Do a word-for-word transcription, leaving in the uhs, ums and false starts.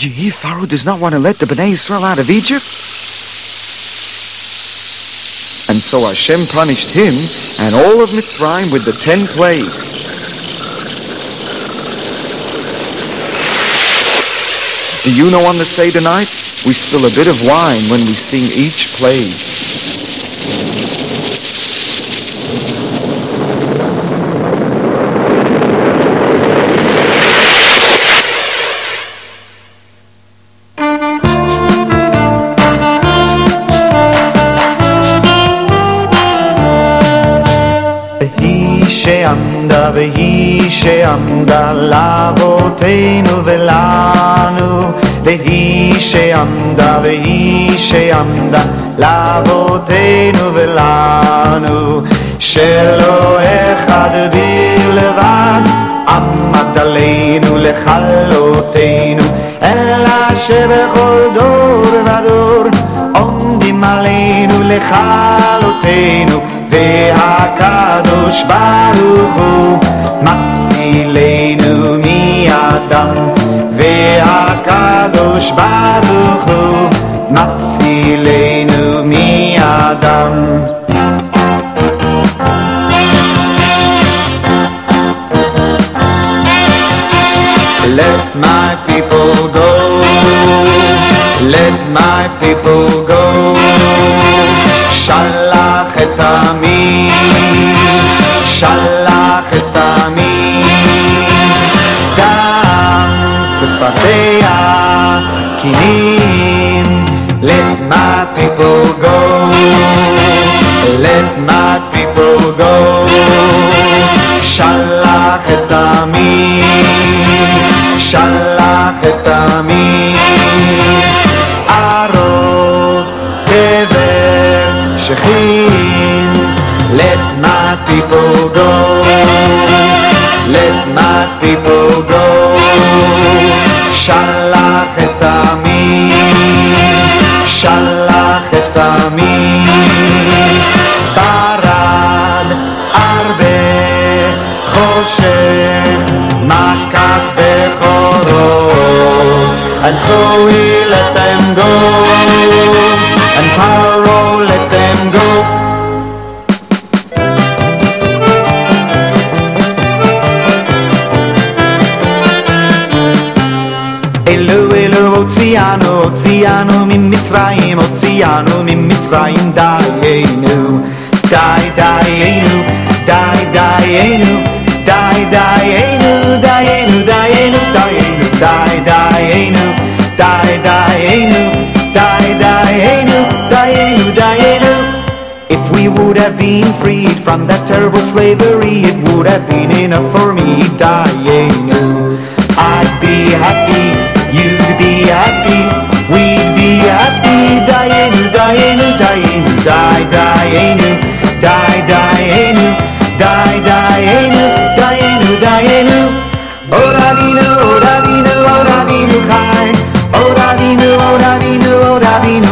Did you hear Pharaoh does not want to let the Bnei Israel out of Egypt? And so Hashem punished him and all of Mitzrayim with the ten plagues. Do you know on the Seder nights, we spill a bit of wine when we sing each plague. שעמדה והיא שעמדה לאבותינו ולנו, והיא שעמדה והיא שעמדה לאבותינו ולנו, שלא אחד בלבד עמד עלינו לכלותנו, אלא שבכל דור ודור עומדים עלינו לכלותנו, והקדוש ברוך הוא מצילנו מאדם, והקדוש ברוך הוא מצילנו מאדם. Let my people go, let my people go, שלח את עמי, שלח את עמי, דם שפתיה קינים. Let my people go, let my people go, שלח את עמי, שלח את עמי, ארוך קבר שכין. Let my people go, let my people go, שלח את עמי, שלח את עמי, ברד הרבה חושך מכת בכורו. And so he let them go, and Pharaoh let them go. Elu, elu, oceano, oceano, ממצרים, oceano, ממצרים, דיינו, די, דיינו, די, דיינו, די, דיינו, דיינו, דיינו, דיינו, די, דיינו, די, דיינו, די, דיינו, דיינו, דיינו. If we would have been freed from that terrible slavery, it would have been enough for me, dayenu. I'd be happy, you'd be happy, we'd be happy, dayenu, dayenu, dayenu, die, dayenu, die, dayenu, die, dayenu, dayenu, dayenu. Oh Ravinu, oh Ravinu, oh Ravinu Chai, oh Ravinu, oh Ravinu, oh Ravinu